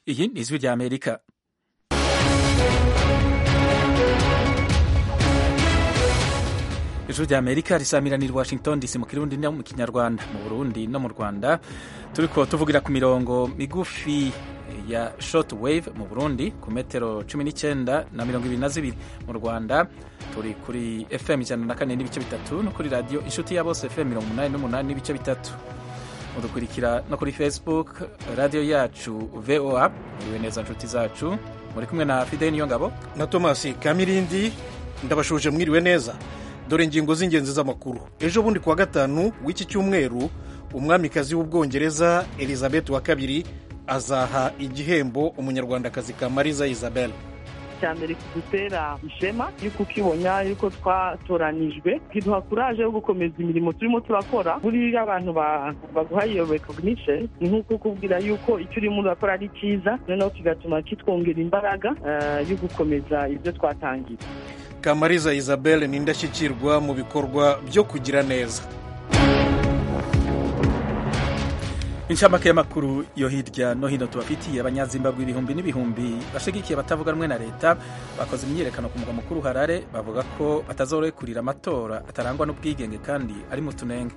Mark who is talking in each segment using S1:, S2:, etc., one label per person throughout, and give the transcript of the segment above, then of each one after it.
S1: Iyi ni ijwi rya Amerika. Ijwi rya Amerika risamiranira i Washington DC mu Kirundi no mu Kinyarwanda. Mu Burundi no mu Rwanda turiko tuvugira ku mirongo migufi ya short wave mu Burundi ku metero 19 na 22. Mu Rwanda turi kuri FM 104 n'ibice bitatu no kuri radio Inshuti ya Bose FM 88 n'ibice bitatu. Mudukurikira no kuri Facebook radio yacu VOA. Iwe neza nshuti zacu, muri kumwe na Fidel Niyongabo
S2: na Thomas Kamirindi. Ndabashuje mwiriwe neza. Dore ingingo z'ingenzi z'amakuru. Ejo bundi kuwa gatanu w'iki cyumweru umwamikazi w'Ubwongereza Elizabeth wa kabiri azaha igihembo umunyarwandakazi Kamariza Isabelle.
S3: Cyambere kudutera ishema yuko ukibona yuko twatoranijwe, kiduha courage yo gukomeza imirimo turimo turakora. Buri abantu baguha iyo recognition ni nkuko kubwira yuko icyo urimo urakora ari cyiza, noneho kigatuma kitwongera imbaraga yo gukomeza ibyo twatangiye.
S2: Kamariza Isabelle ni indashyikirwa mu bikorwa byo kugira neza.
S1: Inshamake y'amakuru yo hirya no hino tubafitiye. Abanyazimbabwe ibihumbi n'ibihumbi bashigikiye batavuga rumwe na leta bakoze imyiyerekano ku mugwa mukuru Harare, bavuga ko batazorekurira amatora atarangwa n'ubwigenge kandi ari mu tunenge.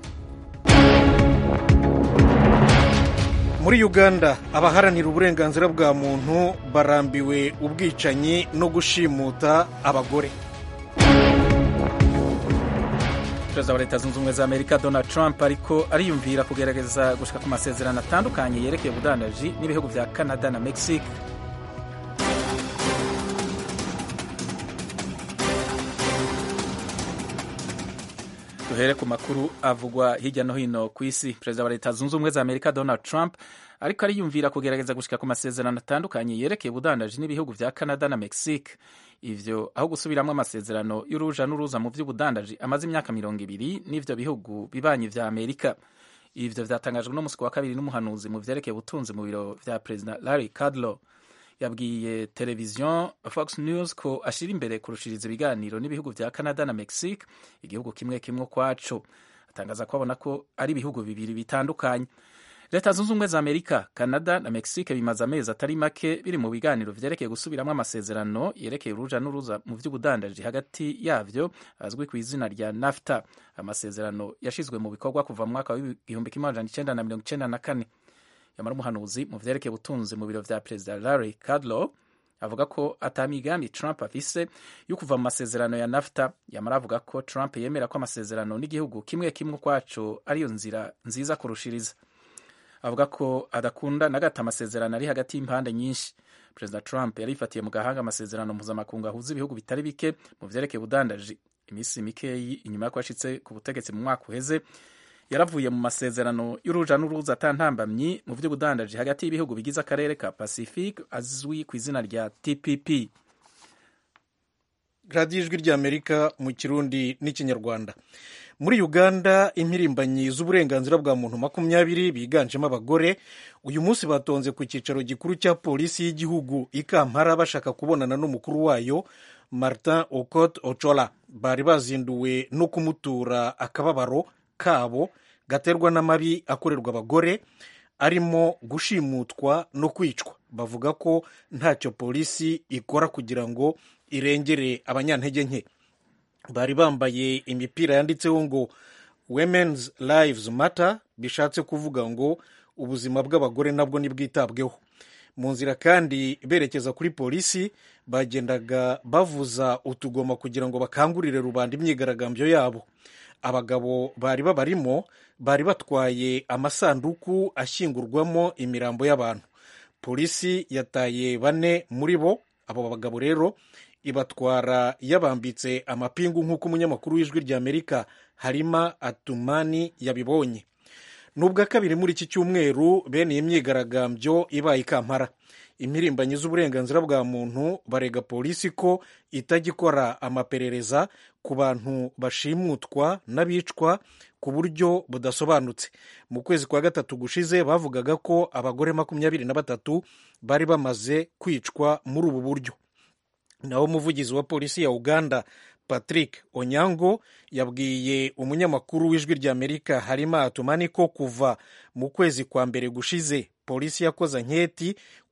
S2: Muri Uganda abaharanira uburenganzira bwa muntu barambiwe ubwicanyi no gushimuta abagore.
S1: Perezida wa Leta Zunze Ubumwe za Amerika Donald Trump ariko ariyumvira kugerageza gushika ku masezerano atandukanye yerekeye ubudandaji n'ibihugu vya Canada na Mexique. Duhere ku makuru avugwa hirya no hino ku isi. Perezida wa Leta Zunze Ubumwe za Amerika Donald Trump ariko ariyumvira kugerageza gushika ku masezerano atandukanye yerekeye ubudandaji n'ibihugu vya Canada na Mexique. Ivyo aho gusubiramwo amasezerano y'uruja n'uruza mu vy'ubudandaji amaze imyaka 20 n'ivyo bihugu bibanyi vya Amerika. Ivyo vyatangajwe no musi wa kabiri n'umuhanuzi mu vyerekeye ubutunzi mu biro vya President Larry Kudlow. Yabwiye televiziyo Fox News ko ashira imbere kurushiriza ibiganiro n'ibihugu vya Canada na Mexique, igihugu kimwe kimwe kwaco. Atangaza ko abona ko ari ibihugu bibiri bitandukanye. Leta Zunze Ubumwe za Amerika, Canada na Mexique bimaze amezi atari make biri mu biganiro vyerekeye gusubiramwo amasezerano yerekeye uruja n'uruza mu vy'ubudandaji hagati yavyo azwi ku izina rya NAFTA. Amasezerano yashizwe mu bikorwa kuva mu mwaka wa 1994. Yamara umuhanuzi mu vyerekeye ubutunzi mu biro vya President Larry Kudlow avuga ko atamigambi Trump afise yo kuva mu masezerano ya NAFTA. Yamara avuga ko Trump yemera ko amasezerano n'igihugu kimwe kimwe kwaco ariyo nzira nziza kurushiriza. Avuga ko adakunda na gato amasezerano ari hagati y'impande nyinshi. President Trump yarifatiye mu gahanga amasezerano mpuzamakungu ahuza ibihugu bitari bike mu vyerekeye ubudandaji. Imisi mikeyi inyuma y'uko yashitse ku butegetsi mu mwaka uheze, yaravuye mu masezerano y'uruja n'uruza atantambamyi mu vy'ubudandaji hagati y'ibihugu bigize akarere ka Pacific azwi ku izina rya TPP.
S2: Radio Ijwi rya Amerika mu Kirundi n'Ikinyarwanda. Muri Uganda impirimbanyi z'uburenganzira bwa muntu 20 biganjemo abagore uyu munsi batonze ku cyicaro gikuru cya polisi y'igihugu i Kampala bashaka kubonana n'umukuru wayo Martin Okot Ochola. Bari bazinduwe no kumutura akababaro kabo gaterwa n'amabi akorerwa abagore arimo gushimutwa no kwicwa. Bavuga ko ntacyo polisi ikora kugira ngo irengere abanyantege nke. Bari bambaye imipira yanditseho ngo Women's Lives Matter, bishatse kuvuga ngo ubuzima bw'abagore nabwo nibwitabweho. Mu nzira kandi berekeza kuri polisi bagendaga bavuza utugoma kugira ngo bakangurire rubanda imyigaragambyo yabo. Abagabo bari babarimo bari batwaye amasanduku ashyingurwamo imirambo y'abantu. Polisi yataye 4 muri bo. Abo bagabo rero ibatwara yabambitse amapingu nk'uko umunyamakuru w'Ijwi rya Amerika Harima Atumani yabibonye. Nubwa kabiri muri iki cyumweru bene imyigaragambyo ibaye Kampala. Impirimbanyi z'uburenganzira bwa muntu barega polisi ko itagikora amaperereza ku bantu bashimutwa n'abicwa ku buryo budasobanutse. Mu kwezi kwa gatatu gushize bavugaga ko abagore 23 bari bamaze kwicwa muri ubu buryo. Naho umuvugizi wa polisi ya Uganda Patrick Onyango yabwiye umunyamakuru w'Ijwi rya Amerika Harima Atumani ko kuva mu kwezi kwa mbere gushize polisi yakoze nketi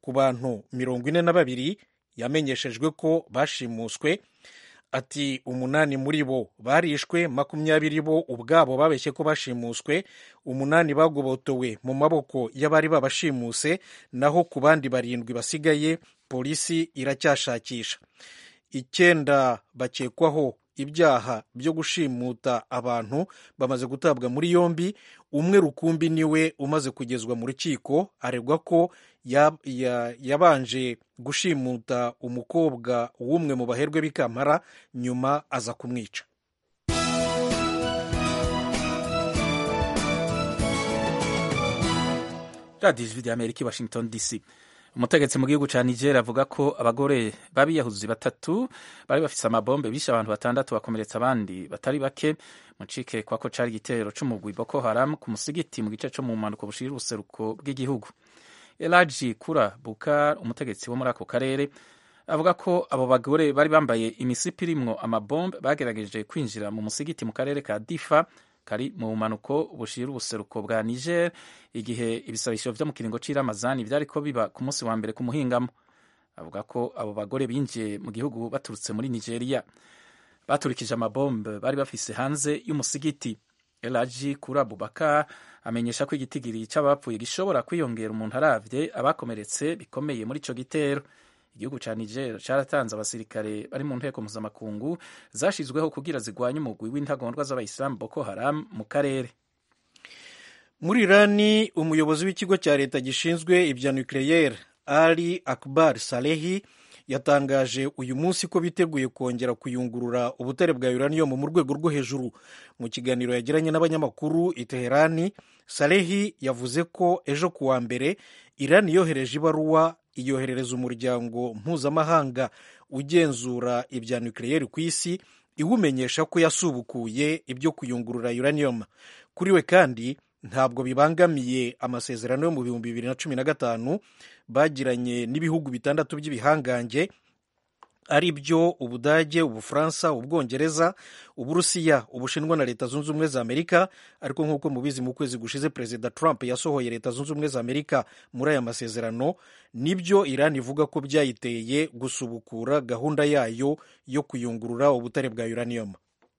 S2: ku bantu 42 yamenyeshejwe ko bashimuswe. Ati 8 muri bo barishwe, 20 bo ubwabo babeshye ko bashimuswe, 8 bagobotowe mu maboko y'abari babashimuse, naho ku bandi 7 basigaye polisi iracyashakisha. 9 bakekwaho ibyaha byo gushimuta abantu bamaze gutabwa muri yombi. Umwe rukumbi niwe umaze kugezwa mu rukiko, aregwa ko yabanje gushimuta umukobwa w'umwe mu baherwe b'i Kampala, nyuma aza kumwica.
S1: radiyo ijwi ry'Amerika, Washington DC. Umutegetsi mu gihugu ca Niger avuga ko abagore b'abiyahuzi 3 bari bafise amabombe bishe abantu 6 bakomeretsa abandi batari bake mu cikekwa ko cari igitero c'umugwi Boko Haram ku musigiti mu gice co mu mpanuka bushira ubuseruko bw'igihugu. Elaji Kura Bukar, umutegetsi wo muri ako karere, avuga ko abo bagore bari bambaye imisipi irimwo amabombe bagerageje kwinjira mu musigiti mu karere ka Difa kari mu mpanuko bushira ubuseruko bwa Niger igihe ibisabisho vyo mu kiringo c'iramazani vyariko biba ku munsi wa mbere ku muhingamo. Avuga ko abo bagore binjiye mu gihugu baturutse muri Nigeria, baturikije amabombe bari bafise hanze y'umusigiti. Elaji Kura Bubakar amenyesha ko igitigiri c'abapfuye gishobora kwiyongera umuntu aravye abakomeretse bikomeye muri ico gitero. Igihugu ca Niger caratanze abasirikare bari mu nteko mpuzamakungu zashizweho kugira zigwanye umugwi w'intagondwa z'abayisilamu Boko Haram mu karere.
S2: Muri Irani, umuyobozi w'ikigo cya leta gishinzwe ibya nucleaire Ali Akbar Salehi yatangaje uyu munsi ko biteguye kongera kuyungurura ubutare bwa uranium mu rwego rwo hejuru. Mu kiganiro yagiranye n'abanyamakuru i Teherani, Salehi yavuze ko ejo kuwa mbere Irani yohereje ibaruwa iyoherereza umuryango mpuzamahanga ugenzura ibya nucleaire ku isi iwumenyesha ko yasubukuye ibyo kuyungurura uranium. Kuri we kandi ntabwo bibangamiye amasezerano yo mu 2015 bagiranye n'ibihugu 6 by'ibihangange ari byo Ubudage, Ubufaransa, Ubwongereza, Uburusiya, Ubushinwa na Leta Zunze Ubumwe za Amerika. Ariko nk'uko mubizi, mu kwezi gushize Perezida Trump yasohoye Leta Zunze Ubumwe za Amerika muri aya masezerano, nibyo Iran ivuga ko byayiteye gusubukura gahunda yayo yo kuyungurura ubutare bwa uranium.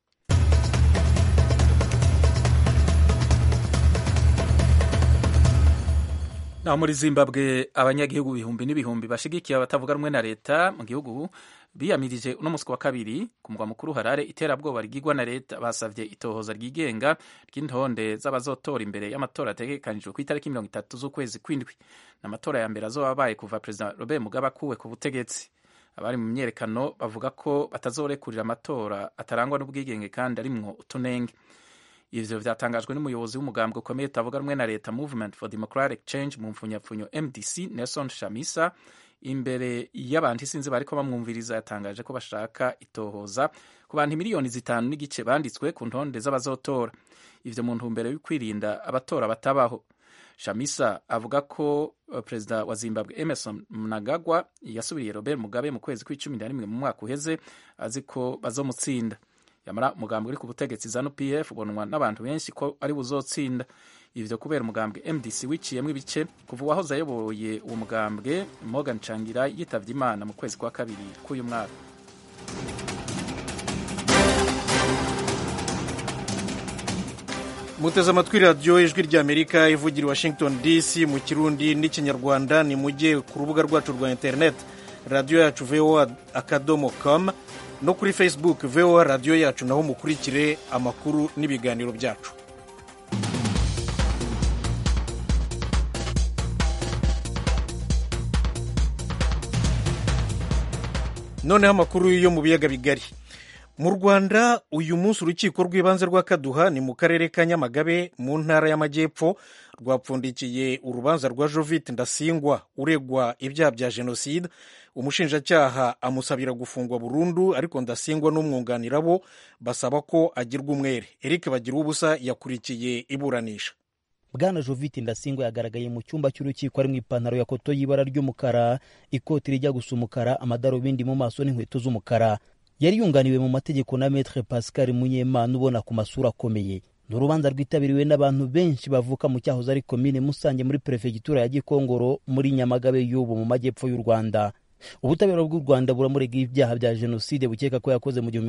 S1: Naho muri Zimbabwe, abanyagihugu ibihumbi n'ibihumbi bashigikiye abatavuga rumwe na leta mu gihugu biyamirije uno musi wa kabiri ku mugwa mukuru Harare iterabwoba rigirwa na leta. Basavye itohoza ryigenga ry'intonde z'abazotora imbere y'amatora ategekanijwe ku itariki 30 z'ukwezi kw'indwi. N'amatora ya mbere azobabaye kuva Perezida Robert Mugabe akuwe ku butegetsi. Abari mu myerekano bavuga ko batazorekurira amatora atarangwa n'ubwigenge kandi arimwo utunenge. Ivyo vyatangajwe n'umuyobozi w'umugambwe ukomeye utavuga rumwe na leta Movement for Democratic Change mu mfunyapfunyo MDC, Nelson Chamisa, imbere y'abantu isinzi bariko bamwumviriza. Yatangaje ko bashaka itohoza ku bantu 5.5 million banditswe ku ntonde z'abazotora, ivyo mu ntumbero yo kwirinda abatora batabaho. Chamisa avuga ko Perezida wa Zimbabwe Emmerson Mnangagwa yasubiriye Robert Mugabe mu kwezi kwa11 mu mwaka uheze azi ko bazomutsinda. Yamara umugambwe uri ku butegetsi ZANU-PF ubonwa n'abantu benshi ko ari buzotsinda. Ivyo kubera umugambwe MDC wiciyemwo ibice kuva uwahoze ayoboye uwo mugambwe Morgan Changira yitavye Imana mu kwezi kwa kabiri k'uyu mwaka.
S2: Muteze amatwi radiyo ijwi ry'Amerika ivugira i Washington DC mu Kirundi n'ikinyarwanda. ni mujye ku rubuga rwacu rwa internet radiyo yacu voa.com no kuri Facebook VOA radiyo yacu, naho mukurikire amakuru n'ibiganiro byacu. Noneho amakuru yo mu biyaga bigari. Mu Rwanda uyu munsi urukiko rw'ibanze rwa Kaduha ni mu karere ka Nyamagabe mu ntara y'Amajyepfo rwapfundikiye urubanza rwa Jovite Ndasingwa uregwa ibyaha bya jenoside. Umushinjacyaha amusabira gufungwa burundu, ariko Ndasingwa n'umwunganira bo basaba ko agirwa umwere. Eric Bagiruwubusa yakurikiye iburanisha.
S4: Bwana Jovite Ndasingwa yagaragaye mu cyumba cy'urukiko ari mu ipantaro ya koto y'ibara ry'umukara, ikoti rijya gusa umukara, amadarubindi mu maso n'inkweto z'umukara. Yari yunganiwe mu mategeko na Maître Pascal Munyemana ubona ku masura akomeye. ni urubanza rwitabiriwe n'abantu benshi bavuka mu cyahoze ari komine Musange muri perefegitura ya Gikongoro muri Nyamagabe y'ubu mu majyepfo y'u Rwanda. Ubutabera bw'u Rwanda buramurega ibyaha bya jenoside bukeka ko yakoze mu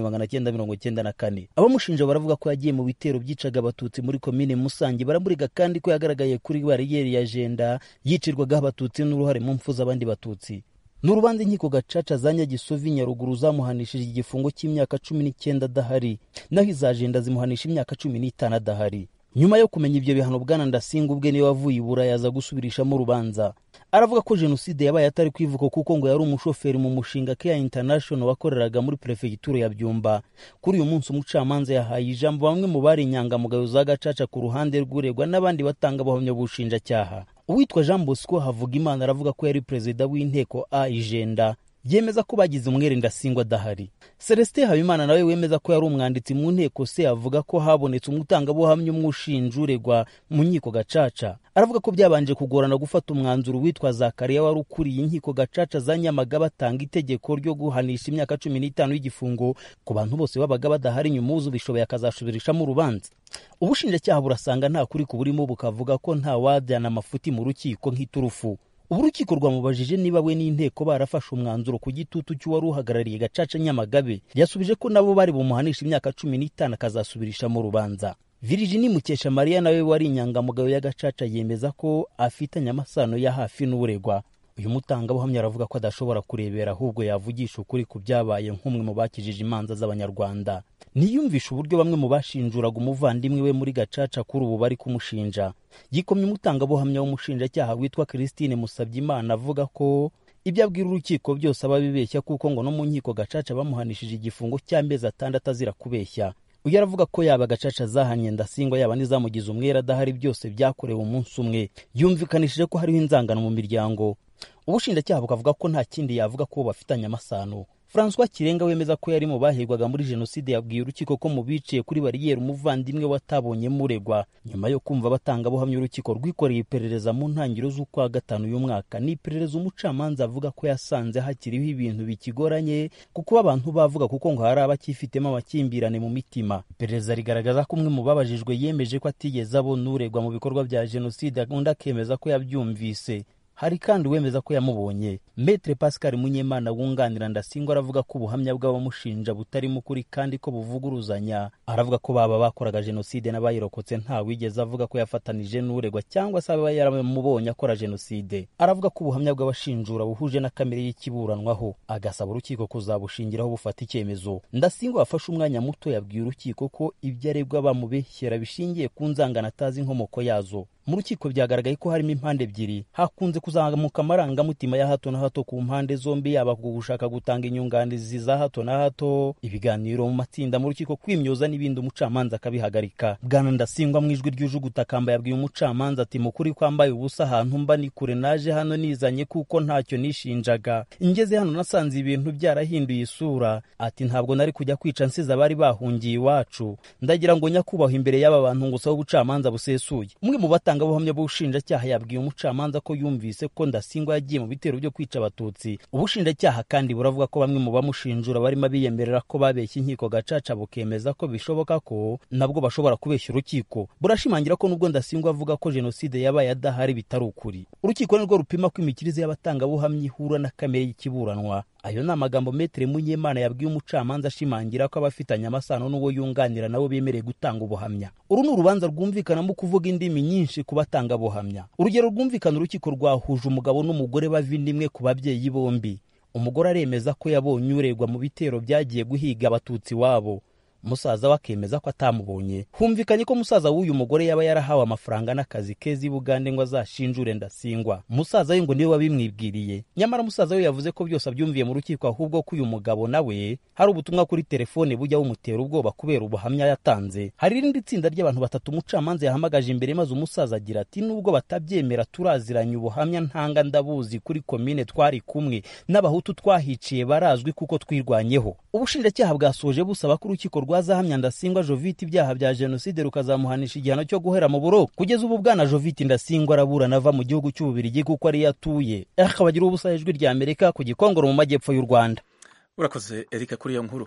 S4: 1994. Abamushinja baravuga ko yagiye mu bitero byicaga abatutsi muri komine Musange. Baramurega kandi ko yagaragaye kuri bariyeri ya Jenda yicirwagaho abatutsi n'uruhare mu mfu z'abandi batutsi. N'urubanza inkiko gacaca za Nyagisovi Nyaruguru zamuhanishije igifungo cy'imyaka 19 adahari, naho iza Jenda zimuhanisha imyaka 15 adahari. Nyuma yo kumenya ibyo bihano, Bwana Ndasinga ubwe niwe wavuye i Burayi aza gusubirishamo urubanza. Aravuga ko jenoside yabaye atari kwivuka kuko ngo yari umushoferi mu mushinga Care International wakoreraga muri prefegitura ya Byumba. Kuri uyu munsi umucamanza yahaye ijambo bamwe mu bari inyangamugayo za gacaca ku ruhande rw'uregwa n'abandi batanga abahamya b'ubushinjacyaha. Uwitwa Jean Bosco Havugimana aravuga ko yari perezida w'inteko Ijenda, yemeza ko bagize umwere Ndasingwa adahari. Celestin Habimana nawe wemeza ko yari umwanditsi mu nteko se avuga ko habonetse umutangabuhamya umushinja uregwa mu nkiko gacaca. Aravuga ko byabanje kugorana gufata umwanzuro witwa Zakariya wari ukuriye inkiko gacaca za Nyamagabe batanga itegeko ryo guhanisha imyaka 15 y'igifungo ku bantu bose babaga badahari, nyuma uzu bishoboye akazashubirishamo urubanza. Ubushinjacyaha burasanga nta kuri kuburimo, bukavuga ko nta wajyana amafuti mu rukiko nk'iturufu. Ubu urukiko rwamubajije niba we n'inteko barafashe umwanzuro ku gitutu cy'uwari uhagarariye gacaca Nyamagabe. Yasubije ko nabo bari bumuhanisha imyaka 15 akazasubirisha mu rubanza. Virginie Mukesha Maria nawe wari inyangamugayo ya gacaca yemeza ko afitanye amasano ya hafi n'uregwa. Uyu mutangabuhamya aravuga ko adashobora kurebera, ahubwo yavugisha ukuri ku byabaye nk'umwe mu bakijije imanza z'abanyarwanda. Niyumvisha uburyo bamwe mu bashinjuraga umuvandimwe we muri gacaca kuri ubu bari kumushinja. Yikomye umutangabuhamya w'umushinjacyaha witwa Christine Musabyimana avuga ko ibyo abwira urukiko byose ababibeshya, kuko ngo no mu nkiko gacaca bamuhanishije igifungo cy'amezi 6 azira kubeshya. Uyu aravuga ko yaba gacaca zahanye Ndasingwa yaba nizamugize umwera adahari byose byakorewe umunsi umwe. Yumvikanishije ko hariho inzangano mu miryango. Ubushinjacyaha bukavuga ko nta kindi yavuga ko bafitanye amasano. François Kirenga wemeza ko yari mu bahigwaga muri jenoside yabwiye urukiko ko mu biciye kuri bariyeri umuvandimwe watabonye muregwa. Nyuma yo kumva batanga buhamya, urukiko rwikoreye iperereza mu ntangiriro z'ukwa 5 uyu mwaka. Ni iperereza umucamanza avuga ko yasanze hakiriho ibintu bikigoranye kuko abantu bavuga, kuko ngo hari abakifitemo amakimbirane mu mitima. Iperereza rigaragaza ko umwe mu babajijwe yemeje ko atigeze abona uregwa mu bikorwa bya jenoside, undi akemeza ko yabyumvise. Hari kandi wemeza ko yamubonye. Maître Pascal Munyemana wunganira Ndasingwa aravuga ko ubuhamya bw'abamushinja butari mu kuri kandi ko buvuguruzanya. Aravuga ko baba bakoraga jenoside n'abayirokotse nta wigeze avuga ko yafatanije n'uregwa cyangwa se aba yaramubonye akora jenoside. Aravuga ko ubuhamya bw'abashinjura buhuje na kamere y'ikiburanwaho, agasaba urukiko kuzabushingiraho bufata icyemezo. Ndasingwa afashe umwanya muto yabwiye urukiko ko ibyo aregwa bamubeshyera bishingiye ku nzangano atazi inkomoko yazo. Mu rukiko byagaragaye ko harimo impande ebyiri. Hakunze kuzamuka amarangamutima ya hato na hato ku mpande zombi, yaba gushaka gutanga inyunganizi za hato na hato, ibiganiro mu matsinda mu rukiko, kwimyoza n'ibindi, umucamanza akabihagarika. Bwana Ndasingwa mu ijwi ry'ujugutakamba yabwiye umucamanza ati mukuri kwambaye ubusa ahantu mba ni kure, naje hano nizanye kuko ntacyo nishinjaga. Ingeze hano nasanze ibintu byarahinduye isura. Ati ntabwo nari kujya kwica nsiza bari bahungiye iwacu. Ndagira ngo nyakubaho imbere y'aba bantu ngusaba ubucamanza busesuye. Umwe mu batanga buhamya bw'ubushinjacyaha yabwiye umucamanza ko yumvise ko Ndasingwa yagiye mu bitero byo kwica abatutsi. Ubushinjacyaha kandi buravuga ko bamwe mu bamushinjura barimo biyemerera ko babeshya inkiko gacaca, bukemeza ko bishoboka ko nabwo bashobora kubeshya urukiko. Burashimangira ko nubwo Ndasingwa avuga ko jenoside yabaye adahari bitari ukuri. Urukiko nirwo rupima ko imikirize y'abatanga buhamya ihura na kamere y'ikiburanwa. Ayo ni amagambo Maître Munyemana yabwiye umucamanza ashimangira ko abafitanye amasano n'uwo yunganira nabo bemereye gutanga ubuhamya. Uru ni urubanza rwumvikanamo kuvuga indimi nyinshi ku batanga buhamya. Urugero rwumvikana, urukiko rwahuje umugabo n'umugore bavindimwe ku babyeyi bombi. Umugore aremeza ko yabonye uregwa mu bitero byagiye guhiga abatutsi wabo. Musaza wakemeza ko atamubonye. Humvikanye ko musaza w'uyu mugore yaba yarahawe amafaranga n'akazi keza i Bugande ngo azashinjure Ndasingwa. Musaza we ngo niwe wabimwibwiriye. Nyamara musaza we yavuze ko byose abyumviye mu rukiko, ahubwo ko uyu mugabo nawe hari ubutumwa kuri telefone bujya bumutera ubwoba kubera ubuhamya yatanze. Hari irindi tsinda ry'abantu 3 umucamanza yahamagaje imbere, maze umusaza agira ati nubwo batabyemera turaziranye ubuhamya ntanga ndabuzi, kuri komine twari kumwe n'abahutu twahiciye barazwi kuko twirwanyeho. Ubushinjacyaha bwasoje busaba ko urukiko rwazahamya Ndasingwa Jovite ibyaha bya jenoside rukazamuhanisha igihano cyo guhera mu buroko. Kugeza ubu Bwana Jovite Ndasingwa araburana ava mu gihugu cy'Ububirigi kuko ari yatuye. Akabagira ubusa ijwi rya Amerika ku Gikongoro mu majyepfo y'u Rwanda.
S1: Urakoze Eric kuri iyo nkuru.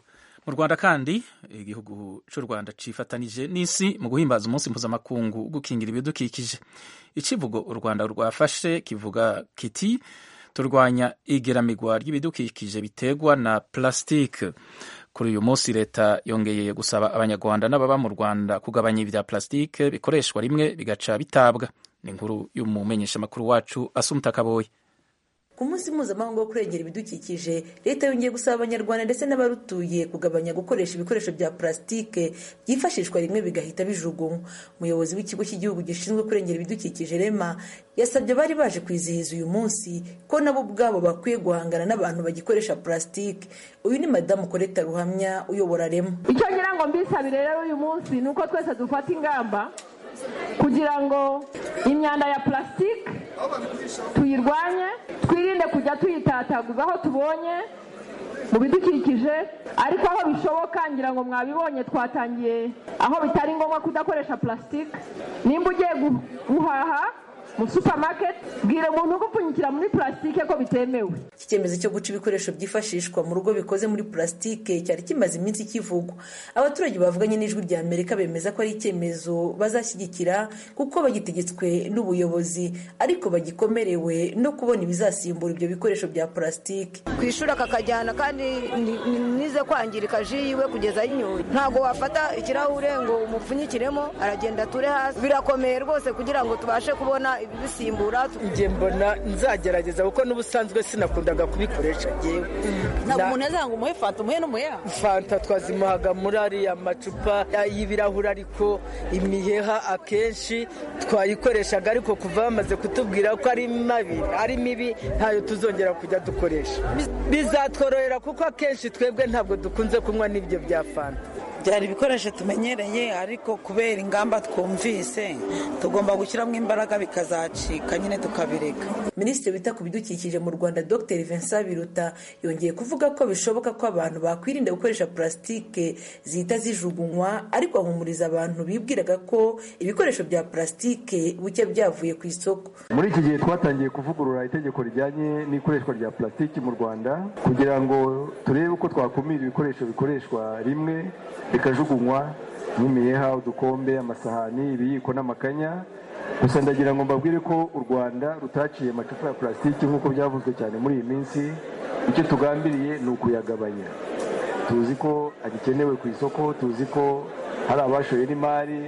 S1: mu Rwanda kandi igihugu cy'u Rwanda cifatanije n'isi mu guhimbaza umunsi mpuzamakungu wo gukingira ibidukikije. Icivugo u Rwanda rwafashe kivuga kiti turwanya igeramigwa ry'ibidukikije biterwa na plastique. Kuri uyu munsi leta yongeye gusaba abanyarwanda n'ababa mu Rwanda kugabanya ibya plastique bikoreshwa rimwe bigaca bitabwa. Ni inkuru y'umumenyeshamakuru wacu Asumta Kaboyi.
S5: Ku munsi mpuzamahanga wo kurengera ibidukikije, leta yongeye gusaba abanyarwanda ndetse n'abarutuye kugabanya gukoresha ibikoresho bya plastique byifashishwa rimwe bigahita bijugunywa. Umuyobozi w'ikigo cy'igihugu gishinzwe kurengera ibidukikije REMA yasabye abari baje kwizihiza uyu munsi ko nabo ubwabo bakwiye guhangana n'abantu bagikoresha plastique. Uyu ni Madamu Koleta Ruhamya uyobora REMA.
S6: Icyo ngira ngo mbisabire rero uyu munsi ni uko twese dufata ingamba kugira ngo imyanda ya plastique tuyirwanye, twirinde kujya tuyitataguza aho tubonye mu bidukikije, ariko aho bishoboka ngira ngo mwabibonye twatangiye aho bitari ngombwa kudakoresha plastique. Nimba ugiye guhaha mu supermarket, bwira umuntu ugupfunyikira muri plastique ko bitemewe.
S5: Iki cyemezo cyo guca ibikoresho byifashishwa mu rugo bikoze muri plastique cyari kimaze iminsi kivugwa. Abaturage bavuganye n'Ijwi rya Amerika bemeza ko ari icyemezo bazashyigikira kuko bagitegetswe n'ubuyobozi, ariko bagikomerewe no kubona ibizasimbura ibyo bikoresho bya plastique.
S7: Kwishura kakajyana kandi nize kwangirika jiwe kugeza inyoye. Ntago wafata ikirahure ngo umupfunyikiremo aragenda ture hasi. Birakomeye rwose kugira ngo tubashe kubona ibisimbura.
S8: Nje mbona nzagerageza kuko n'ubusanzwe sinakundaga kubikoresha jewe.
S7: Ntabwo umuntu azanga umuhe fanta umuhe n'umuheha.
S8: Fanta twazimuhaga muri ariya macupa y'ibirahuri, ariko imiheha akenshi twayikoreshaga, ariko kuva bamaze kutubwira ko ari mibi ntayo tuzongera kujya dukoresha. Bizatworohera kuko akenshi twebwe ntabwo dukunze kunywa n'ibyo bya fanta.
S9: Byari ibikoresho tumenyereye, ariko kubera ingamba twumvise tugomba gushyiramo imbaraga bikazacika nyine tukabireka.
S5: Minisitiri wita ku bidukikije mu Rwanda Dr Vincent Biruta yongeye kuvuga ko bishoboka ko abantu bakwirinda gukoresha plastique zihita zijugunywa, ariko ahumuriza abantu bibwiraga ko ibikoresho bya plastique buke byavuye ku isoko.
S10: Muri iki gihe twatangiye kuvugurura itegeko rijyanye n'ikoreshwa rya plastique mu Rwanda kugira ngo turebe uko twakumira ibikoresho bikoreshwa rimwe bikajugunywa nk'imiheha, udukombe, amasahani, ibiyiko n'amakanya. Gusa ndagira ngo mbabwire ko u Rwanda rutaciye amacupa ya plastique nk'uko byavuzwe cyane muri iyi minsi. Icyo tugambiriye ni ukuyagabanya. Tuzi ko agikenewe ku isoko, tuzi ko hari abashoye n'imari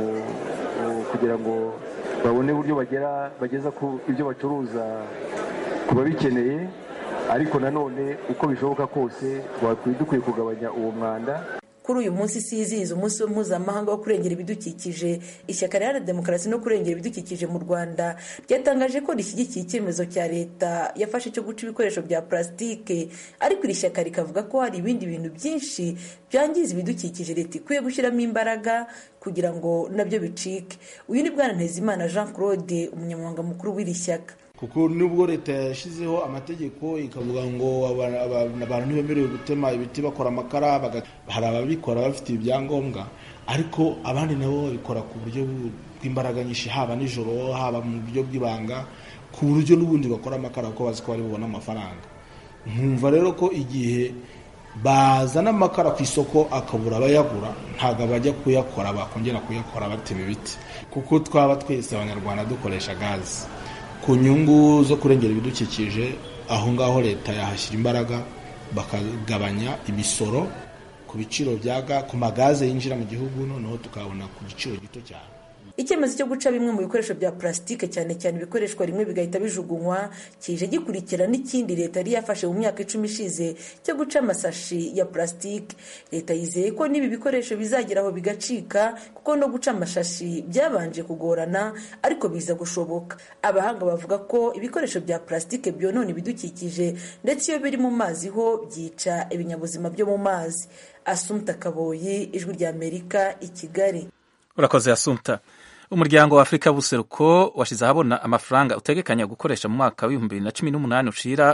S10: kugira ngo babone uburyo bageza ku ibyo bacuruza ku babikeneye, ariko nanone uko bishoboka kose dukwiye kugabanya uwo mwanda.
S5: Kuri uyu munsi isi yizihiza umunsi mpuzamahanga wo kurengera ibidukikije, ishyaka riharanira demokarasi no kurengera ibidukikije mu Rwanda ryatangaje ko rishyigikiye icyemezo cya leta yafashe cyo guca ibikoresho bya plastique, ariko iri shyaka rikavuga ko hari ibindi bintu byinshi byangiza ibidukikije leta ikwiye gushyiramo imbaraga kugira ngo nabyo bicike. Uyu ni Bwana Ntezimana Jean Claude, umunyamabanga mukuru w'iri shyaka.
S11: Kuko nubwo leta yashyizeho amategeko ikavuga ngo abantu ntibemerewe gutema ibiti bakora amakara, hari ababikora bafite ibyangombwa, ariko abandi nabo babikora ku buryo bw'imbaraga nyinshi, haba nijoro, haba mu buryo bw'ibanga, ku buryo n'ubundi bakora amakara kuko bazi ko bari bubona amafaranga. Nkumva rero ko igihe bazana amakara ku isoko akabura abayagura, ntabwo bajya kuyakora, bakongera kuyakora batema ibiti, kuko twaba twese abanyarwanda dukoresha gazi ku nyungu zo kurengera ibidukikije. Aho ngaho leta yahashyira imbaraga bakagabanya imisoro ku biciro ku magaze yinjira mu gihugu, noneho tukabona ku giciro gito cyane.
S5: Icyemezo cyo guca bimwe mu bikoresho bya plastique cyane cyane ibikoreshwa rimwe bigahita bijugunywa kije gikurikira n'ikindi leta yari yafashe mu myaka 10 ishize cyo guca amasashi ya plastique. Leta yizeye ko nibi bikoresho bizageraho bigacika, kuko no guca amashashi byabanje kugorana ariko biza gushoboka. Abahanga bavuga ko ibikoresho bya plastique byonona ibidukikije, ndetse iyo biri mu mazi ho byica ibinyabuzima byo mu mazi. Asumta Kaboyi, Ijwi rya Amerika, i Kigali.
S1: Urakoze Asumta. Umuryango wa Afrika buseruko washize ahabona amafaranga utegekanya gukoresha mu mwaka wa 2018 ushira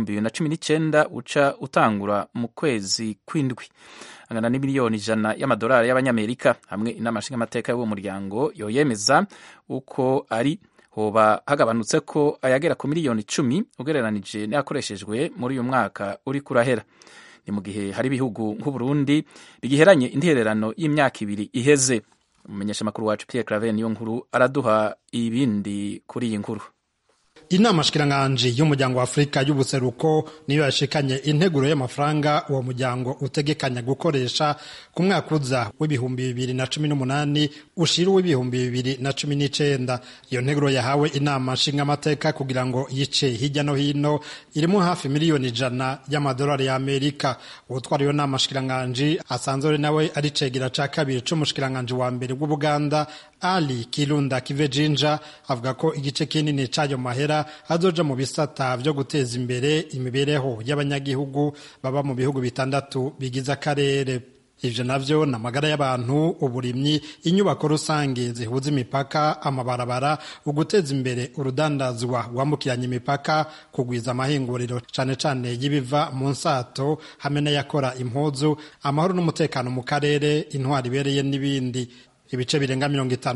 S1: u2019 uca utangura mu kwezi kw'indwi, angana n'imiliyoni 100 y'amadolari y'abanyamerika. Hamwe inama nshingamateka y'uwo muryango yoyemeza uko ari hoba hagabanutse ko ayagera ku miliyoni 10 ugereranije n'akoreshejwe muri uyu mwaka uri kurahera. ni mu gihe hari ibihugu nk'Uburundi bigiheranye intererano y'imyaka 2 iheze. Umumenyesha makuru wacu Pierre Claver niyo nkuru araduha ibindi kuri iyi nkuru.
S12: Inama shikiranganje y'umuryango wa Afrika y'ubuseruko niyo yashikanye integuro y'amafaranga uwo muryango utegekanya gukoresha ku mwaka uza w'ibihumbi 2018 ushira w'ibihumbi 2019. Iyo nteguro yahawe inama nshinga amateka kugira ngo yice hirya no hino irimo hafi miliyoni 100 y'amadolari ya Amerika. Utwara iyo nama shikiranganje asanzwe nawe ari cegera ca kabiri c'umushikiranganje wa mbere w'Ubuganda Ali Kilunda Kivejinja avuga ko igice kinini c'ayo mahera azoja mu bisata vyo guteza imbere imibereho y'abanyagihugu baba mu bihugu bitandatu bigize akarere. Ivyo navyo n'amagara y'abantu, uburimyi, inyubako rusange zihuza imipaka, amabarabara, uguteza imbere urudandazwa wambukiranya imipaka, kugwiza amahinguriro cane cane y'ibiva mu nsato hamwe n'ayakora impuzu, amahoro n'umutekano mu karere, intwari ibereye n'ibindi. Ibice birenga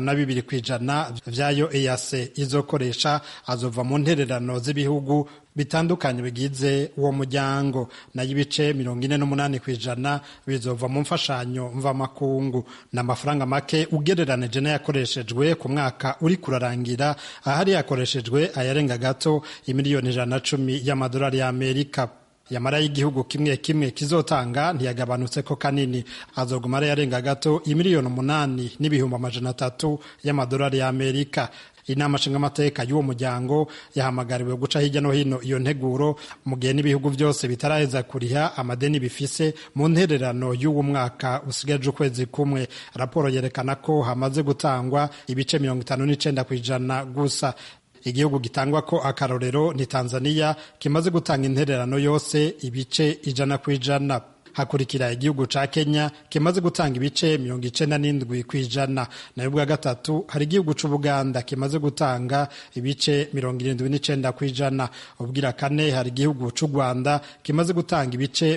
S12: 52% vyayo EAC izokoresha azova mu ntererano z'ibihugu bitandukanye bigize uwo muryango, nayo ibice 48% bizova mu mfashanyo mva makungu. N'amafaranga make ugereranije n'ayakoreshejwe ku mwaka uri kurarangira, ahari yakoreshejwe ayarenga gato imiliyoni 110 y'amadolari ya Amerika. Yamara y'igihugu kimwe kimwe kizotanga ntiyagabanutse ko kanini, azoguma yarenga gato imiliyoni 8 n'ibihumbi 300 y'amadolari ya Amerika. Inama nshinga amateka y'uwo muryango yahamagariwe guca hirya no hino iyo nteguro mu gihe n'ibihugu byose bitaraheza kuriha amadeni bifise mu ntererano y'uwo mwaka usigaje ukwezi kumwe. Raporo yerekana ko hamaze gutangwa ibice 59% gusa. Igihugu gitangwa ko akarorero ni Tanzania kimaze gutanga intererano yose ibice 100%. Hakurikira igihugu ca Kenya kimaze gutanga ibice 97%. Nayo bwa gatatu hari igihugu c'Ubuganda kimaze gutanga ibice 79%. Ubwira kane hari igihugu c'u Rwanda kimaze gutanga ibice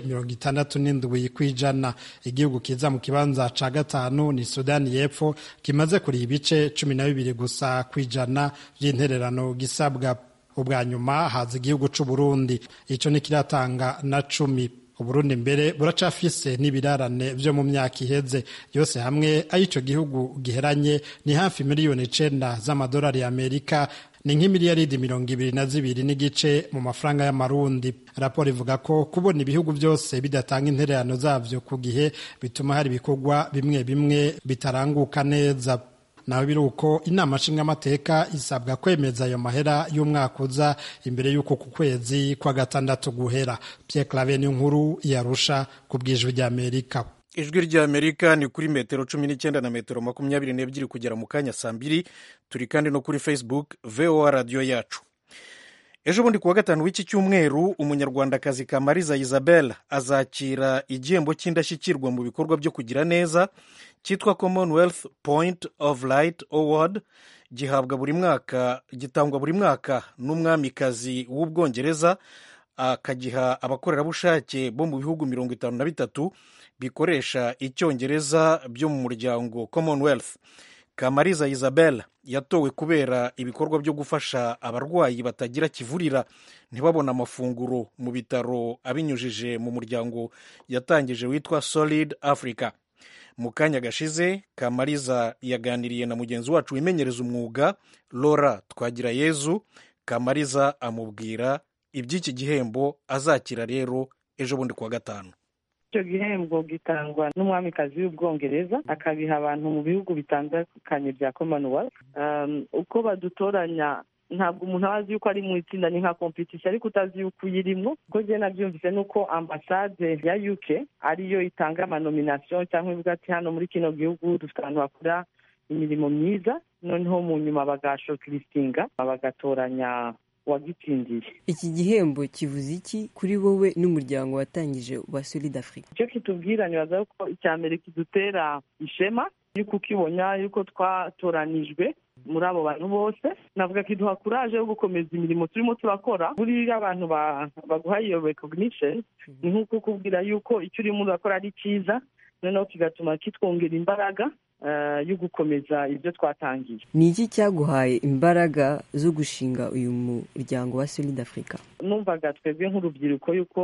S12: 67%. Igihugu kiza mu kibanza ca gatanu ni Sudani y'Epfo kimaze kuri ibice 12 gusa kwijana by'intererano gisabwa. Ubwa nyuma haza igihugu c'u Burundi, ico ni kiratanga na 10. Uburundi mbere buracafise n'ibirarane vyo mu myaka iheze, yose hamwe ayico gihugu giheranye ni hafi miliyoni 9 z'amadolari ya Amerika, ni nk'imiliyaridi 22 n'igice mu mafaranga y'amarundi. Raporo ivuga ko kubona ibihugu byose bidatanga intererano zavyo ku gihe bituma hari ibikorwa bimwe bimwe bitaranguka neza. Naho biruko inama nshinga amateka isabwa kwemeza ayo mahera y'umwaka uza imbere y'uko ku kwezi kwa gatandatu guhera. Pierre Claver nkuru yarusha kubwijwe rya Amerika.
S2: Ijwi rya Amerika ni kuri metero 19 na metero 22 kugera mu kanya saa 2. Turi kandi no kuri Facebook VOA radio yacu. Ejo bundi kuwa gatanu w'iki cyumweru umunyarwandakazi Kamariza Isabelle azakira igihembo cy'indashyikirwa mu bikorwa byo kugira neza cyitwa Commonwealth Point of Light Award. Gitangwa buri mwaka n'umwamikazi w'Ubwongereza, akagiha abakorerabushake bo mu bihugu 53 bikoresha icyongereza byo mu muryango Commonwealth. Kamariza Isabelle yatowe kubera ibikorwa byo gufasha abarwayi batagira kivurira ntibabona amafunguro mu bitaro abinyujije mu muryango yatangije witwa Solid Africa. Mu kanya gashize Kamariza yaganiriye na mugenzi wacu wimenyereza umwuga Laura Twagirayezu. Kamariza amubwira iby'iki gihembo azakira rero ejo bundi kuwa gatanu.
S3: Icyo gihembo gitangwa n'umwamikazi w'Ubwongereza, akabiha abantu mu bihugu bitandukanye bya Commonwealth. Uko badutoranya ntabwo umuntu azi yuko ari mu itsinda, ni nka competition, ariko utazi yuko uyirimo. Ko je nabyumvise nuko ambasade ya UK ariyo itanga amanomination cyangwa ivuga ati hano muri kino gihugu dufite abantu bakora imirimo myiza, noneho mu nyuma bagashortlistinga bagatoranya wagitsindiye.
S13: Iki gihembo kivuze iki kuri wowe n'umuryango watangije wa Solid Africa?
S3: Icyo kitubwira ni baza ko icyambere kidutera ishema yuko ukibona yuko twatoranijwe muri abo bantu bose. Navuga kiduha courage yo gukomeza imirimo turimo turakora. Buri abantu baguha iyo recognition ni nkuko kubwira yuko icyo urimo urakora ari cyiza, noneho kigatuma kitwongera imbaraga yo gukomeza ibyo twatangiye.
S13: Ni iki cyaguhaye imbaraga zo gushinga uyu muryango wa Solid Africa?
S3: Numvaga twebwe nk'urubyiruko yuko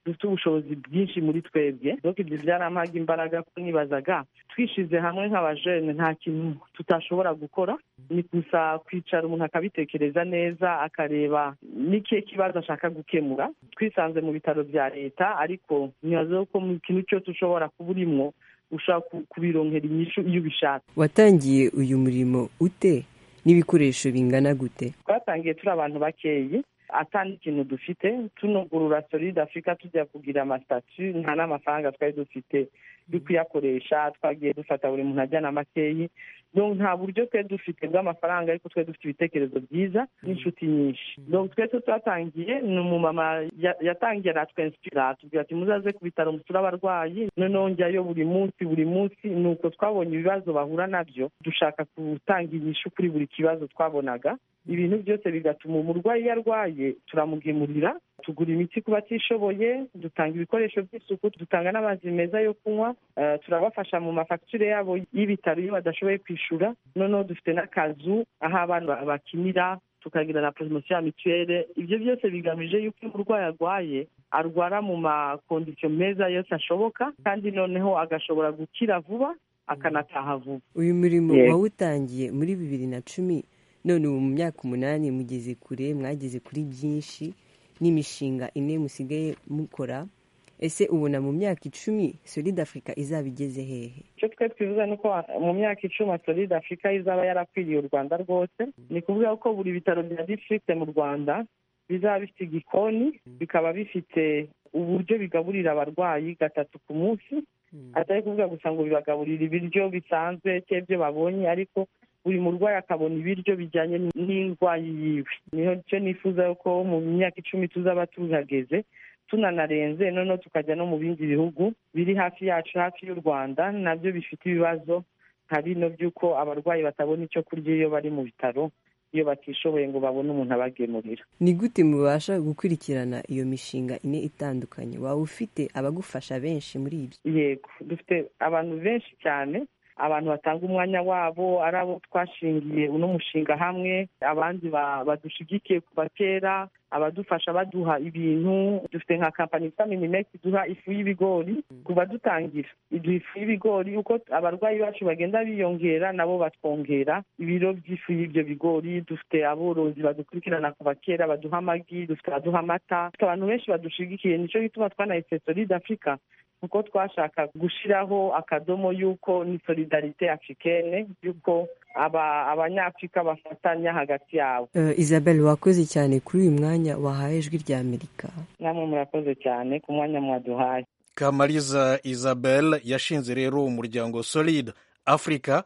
S3: dufite ubushobozi bwinshi muri twebwe. Donc ibyo byarampaga imbaraga ko nibazaga twishize hamwe nk'abajene nta kintu tutashobora gukora, ni gusa kwicara umuntu akabitekereza neza akareba n'ikihe kibazo ashaka gukemura. Twisanze mu bitaro bya leta, ariko nibaza ko mu kintu cyose ushobora kuba urimwo ushaka kubironkera inyishu iyo ubishaka.
S13: Watangiye uyu murimo ute n'ibikoresho bingana gute?
S3: Twatangiye turi abantu bakeyi, atandi ikintu dufite, tunugurura Solid Africa tujya kugira amasitatu, nta n'amafaranga twari dufite yo kuyakoresha, twagiye dufata buri muntu ajyana makeyi. Donc nta buryo twe dufite bw'amafaranga, ariko twe dufite ibitekerezo byiza n'inshuti nyinshi. Donc twese twatangiye, ni umumama yatangiye aratwenspira, atubwira ati muzaze ku bitaro musura abarwayi, noneho njyayo buri munsi. Nuko twabonye ibibazo bahura nabyo, dushaka gutanga inyishu kuri buri kibazo twabonaga. Ibintu byose bigatuma umurwayi iyo arwaye turamugemurira, tugura imiti ku batishoboye, dutanga ibikoresho by'isuku, dutanga n'amazi meza yo kunywa, turabafasha mu mafacture yabo y'ibitaro iyo badashoboye kwishura. Noneho dufite n'akazu aho abana bakinira, tukagira na promotion ya mutuelle. Ibyo byose bigamije yuko umurwayi arwaye arwara mu makondisiyo meza yose ashoboka, kandi noneho agashobora gukira vuba akanataha vuba.
S13: Uyu murimo wawutangiye muri 2010, none ubu mu myaka 8 mugeze kure, mwageze kuri byinshi n'imishinga 4 musigaye mukora. Ese ubona mu myaka 10 Solid Africa izabigeze hehe?
S3: Cyo twe twivuza nuko mu myaka 10 Solid Africa izaba yarakwiriye u Rwanda rwose. Ni kuvuga ko buri bitaro bya district mu Rwanda bizaba bifite igikoni, bikaba bifite uburyo bigaburira abarwayi 3 ku munsi. Atari kuvuga gusa ngo bibagaburira ibiryo bisanzwe cy'ibyo babonye, ariko buri murwayi akabona ibiryo bijyanye n'indwayi yiwe. Niho cyo nifuza ko mu myaka 10 tuzaba tuhageze, tunanarenze, noneho tukajya no mu bindi bihugu biri hafi yacu, hafi y'u Rwanda, nabyo bifite ibibazo nka bino by'uko abarwayi batabona icyo kurya iyo bari mu bitaro, iyo batishoboye ngo babone umuntu abagemurira.
S13: Ni gute mubasha gukurikirana iyo mishinga 4 itandukanye? Waba ufite abagufasha benshi muri ibyo?
S3: Yego, dufite abantu benshi cyane, abantu batanga umwanya wabo, ari abo twashingiye uno mushinga hamwe, abandi badushigikiye kuva kera, abadufasha baduha ibintu. Dufite nka company yitwa Minimex duha ifu y'ibigori kuva dutangira, iduha ifu y'ibigori. Uko abarwayi bacu bagenda biyongera, nabo batwongera ibiro by'ifu y'ibyo bigori. Dufite aborozi badukurikirana kuva kera, baduha amagi, dufite abaduha amata, dufite abantu benshi badushigikiye. Nicyo gituma twanahise Solid Africa, kuko twashaka gushiraho akadomo yuko ni solidarite africaine, yuko abanyafrika bafatanya hagati yabo.
S13: Isabelle, wakoze cyane kuri uyu mwanya wahaye Ijwi rya Amerika.
S3: Namwe murakoze cyane ku mwanya mwaduhaye.
S2: Kamariza Isabelle yashinze rero umuryango Solid Africa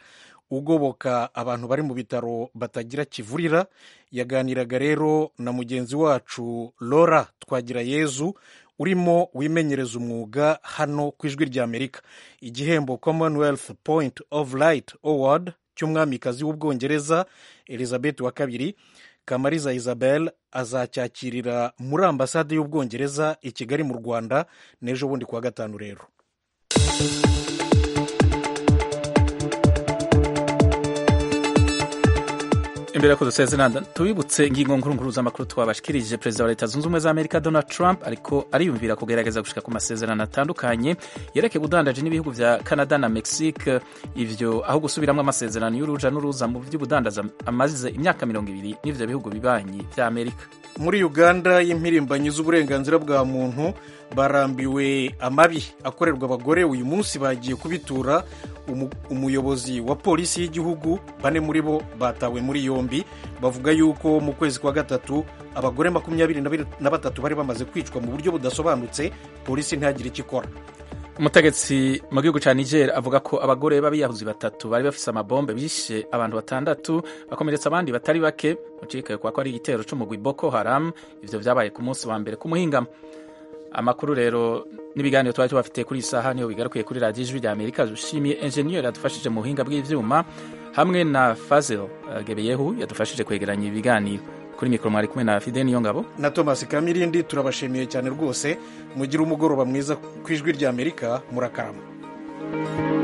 S2: ugoboka abantu bari mu bitaro batagira kivurira. Yaganiraga rero na mugenzi wacu Laura Twagirayezu urimo wimenyereza umwuga hano ku Ijwi rya Amerika. Igihembo Commonwealth Point of Light Award cy'umwamikazi w'Ubwongereza Elizabeth wa II, Kamariza Isabelle azacyakirira muri ambasade y'Ubwongereza i Kigali mu Rwanda n'ejo bundi kuwa gatanu rero.
S1: Imbere ko dusezerana tubibutse ingingo nkuru z'amakuru twabashikirije. Perezida wa Leta Zunze Ubumwe za Amerika Donald Trump ariko ariyumvira kugerageza gushika ku masezerano atandukanye yerekeye ubudandaji n'ibihugu vya Canada na Mexique, ivyo aho gusubiramo amasezerano y'uruja n'uruza mu by'ubudandaza amaze imyaka 20 n'ivyo bihugu bibanyi vya Amerika.
S2: Muri Uganda y'impirimbanyi z'uburenganzira bwa muntu barambiwe amabi akorerwa abagore. Uyu munsi bagiye kubitura umuyobozi wa polisi y'igihugu. 4 muri bo batawe muri yombi. Bavuga yuko mu kwezi kwa gatatu abagore 23 bari bamaze kwicwa mu buryo budasobanutse, polisi ntihagire icyo ikora.
S1: Umutegetsi mu gihugu ca Niger avuga ko abagore b'abiyahuzi 3 bari bafise amabombe bishe abantu 6 bakomeretsa abandi batari bake mu cika kwa ko ari igitero c'umugwi Boko Haram. Ivyo vyabaye ku munsi wa mbere ku muhingamo. Amakuru rero n'ibiganiro twari tubafite kuri isaha niyo bigarukiye kuri Radio Ijwi rya Amerika. Dushimiye engineer yadufashije mu buhinga bw'ivyuma hamwe na Fazil Gebeyehu yadufashije kwegeranya ibiganiro. Kuri mikoro mwari kumwe na Fidel Niyongabo
S2: na Thomas Kamirindi. Turabashimiye cyane rwose. Mugira umugoroba mwiza ku Ijwi rya Amerika. Murakarama.